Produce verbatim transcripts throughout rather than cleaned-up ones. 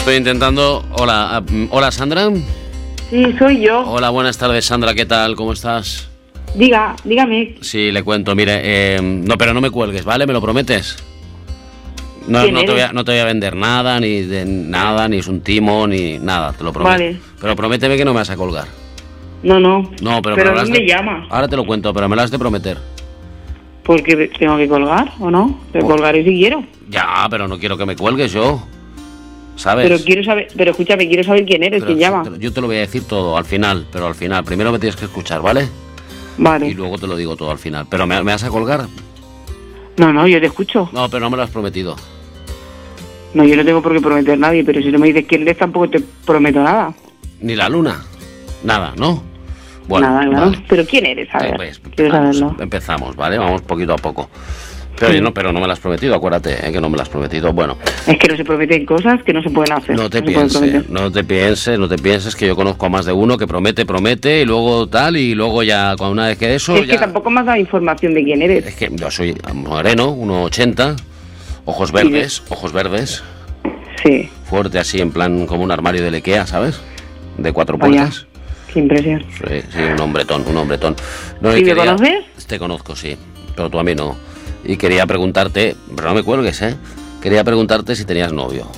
Estoy intentando... Hola, hola Sandra. Sí, soy yo. Hola, buenas tardes Sandra, ¿qué tal? ¿Cómo estás? Diga, dígame. Sí, le cuento, mire, eh, no, pero no me cuelgues, ¿vale? ¿Me lo prometes? No, no, te voy a, no te voy a vender nada, ni de nada, ni es un timo, ni nada, te lo prometo. Vale. Pero prométeme que no me vas a colgar. No, no. No, pero, pero me ¿dónde de... llamas? Ahora te lo cuento, pero me lo has de prometer. Porque tengo que colgar, ¿o no? Te oh. colgaré si quiero. Ya, pero no quiero que me cuelgues yo. ¿Sabes? Pero quiero saber, pero escúchame, quiero saber quién eres, pero quién llama. Yo te lo voy a decir todo al final, pero al final. Primero me tienes que escuchar, ¿vale? Vale. Y luego te lo digo todo al final. ¿Pero me, me vas a colgar? No, no, yo te escucho. No, pero no me lo has prometido. No, yo no tengo por qué prometer a nadie, pero si no me dices quién eres, tampoco te prometo nada. Ni la luna. Nada, ¿no? Bueno, nada, claro. Vale. Pero quién eres, a ver. Eh, pues, quiero saberlo. Empezamos, ¿vale? Vamos poquito a poco. Pero, sí. no, pero no me lo has prometido, acuérdate, eh, que no me lo has prometido. Bueno. Es que no se prometen cosas que no se pueden hacer. No te no pienses, no te pienses, no te pienses que yo conozco a más de uno que promete, promete y luego tal, y luego ya, con una vez que eso... Es ya... que tampoco me has dado información de quién eres. Es que yo soy moreno, uno ochenta, ojos verdes, sí. ojos verdes. Sí. Fuerte así, en plan como un armario de Ikea, ¿sabes? De cuatro puertas. Vaya, qué impresión. Sí, sí, un hombretón, un hombretón. No, ¿Y me quería... conoces? Te conozco, sí, pero tú a mí no. Y quería preguntarte, pero no me cuelgues, ¿eh? Quería preguntarte si tenías novio.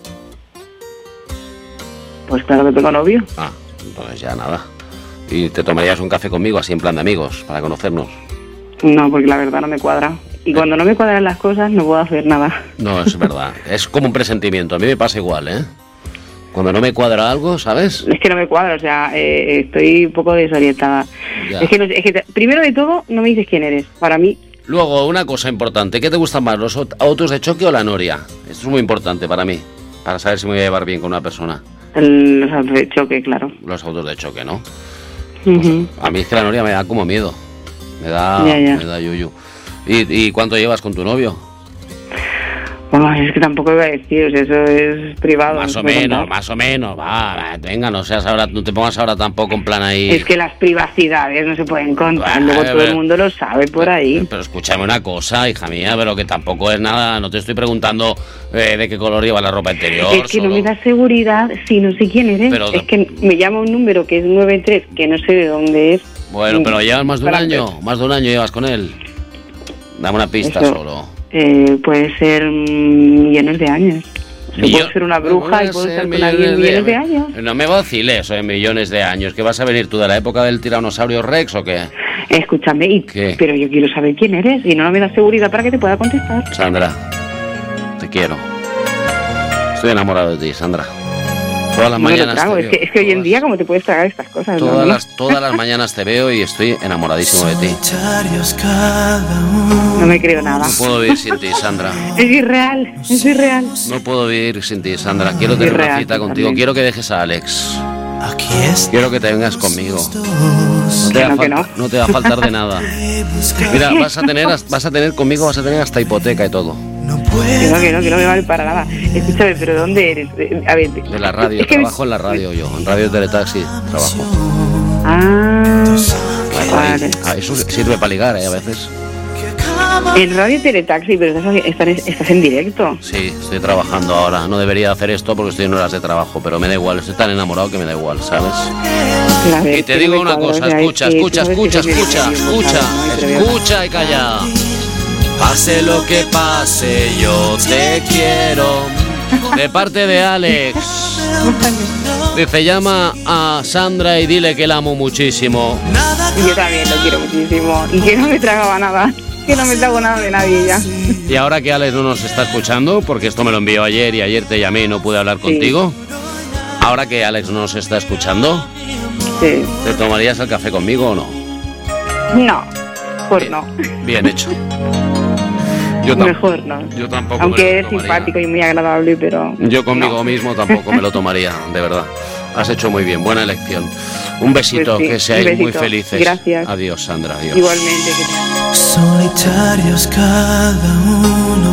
Pues claro que tengo novio. Ah, pues ya nada. ¿Y te tomarías un café conmigo, así en plan de amigos, para conocernos? No, porque la verdad no me cuadra. Y cuando no me cuadran las cosas, no puedo hacer nada. No, es verdad. Es como un presentimiento. A mí me pasa igual, ¿eh? Cuando no me cuadra algo, ¿sabes? Es que no me cuadra, o sea, eh, estoy un poco desorientada. Es que, no, es que te, primero de todo, no me dices quién eres. Para mí... Luego, una cosa importante. ¿Qué te gustan más, los autos de choque o la noria? Esto es muy importante para mí, para saber si me voy a llevar bien con una persona. El, los autos de choque, claro. Los autos de choque, ¿no? Uh-huh. Pues a mí es que la noria me da como miedo. Me da, ya, ya. me da yuyu. ¿Y, ¿Y cuánto llevas con tu novio? Bueno, es que tampoco iba a decir, o sea, eso es privado. Más no o menos, contar. más o menos, va, va, venga, no seas ahora, no te pongas ahora tampoco en plan ahí. Es que las privacidades no se pueden contar, bah, luego todo pero, el mundo lo sabe por pero, ahí. Pero escúchame una cosa, hija mía, pero que tampoco es nada, no te estoy preguntando eh, de qué color lleva la ropa interior. Es que solo. no me da seguridad si no sé quién eres. Pero, es que me llama un número que es nueve tres, que no sé de dónde es. Bueno, pero llevas más de un Para año, ver. más de un año llevas con él. Dame una pista Eso, solo. Eh, puede ser millones de años. O sea, Millo- puedo ser una bruja y puedo estar con alguien millones de años. No me vaciles, eh, millones de años. ¿Qué vas a venir tú de la época del tiranosaurio Rex o qué? Escúchame, y, ¿Qué? pero yo quiero saber quién eres y no me da seguridad para que te pueda contestar. Sandra, te quiero. Estoy enamorado de ti, Sandra. Todas las No me lo mañanas trago, te es veo. que, es que hoy en Todas- día, ¿cómo te puedes tragar estas cosas? Todas no? las, todas las mañanas te veo y estoy enamoradísimo de ti. No me creo nada. No puedo vivir sin ti, Sandra. Es irreal, es irreal. No puedo vivir sin ti, Sandra. Quiero tener una Irreal, cita contigo. también. Quiero que dejes a Alex. Quiero que te vengas conmigo. No te, Que va a no, que falta- no. no te va a faltar de nada. Mira, vas a tener, vas a tener conmigo, vas a tener hasta hipoteca y todo. Que no, que no, que no me vale para nada. Escúchame, pero ¿dónde eres? Eh, A ver, De la radio, es que trabajo en la radio yo. En Radio Teletaxi trabajo. Ah, Ahí, vale. ahí. Ah, eso sirve para ligar, ¿eh? A veces. En Radio Teletaxi, pero estás, estás, estás en directo. Sí, estoy trabajando ahora. No debería hacer esto porque estoy en horas de trabajo, pero me da igual. Estoy tan enamorado que me da igual, ¿sabes? Pero a ver, Y te que digo no me una cuadra, cosa, o sea, escucha, es que escucha, tú sabes escucha, que soy escucha, medio escucha, montado, ¿no? Pero escucha y calla. Pase lo que pase, yo te quiero. De parte de Alex. Dice, llama a Sandra y dile que la amo muchísimo. yo también lo quiero muchísimo. Y que no me tragaba nada. Que no me trago nada de nadie ya. Y ahora que Alex no nos está escuchando, porque esto me lo envió ayer y ayer te llamé y no pude hablar contigo. Ahora que Alex no nos está escuchando, Sí. ¿te tomarías el café conmigo o no? No, mejor Bien, no. bien hecho. Yo tam- Mejor no. Yo tampoco me Aunque lo eres tomaría. simpático y muy agradable, pero... Yo conmigo no. mismo tampoco me lo tomaría, de verdad. Has hecho muy bien, buena elección. Un besito, Pues sí, que seáis un muy besito. felices. Gracias. Adiós, Sandra, adiós. Igualmente. Que... Solitarios cada uno.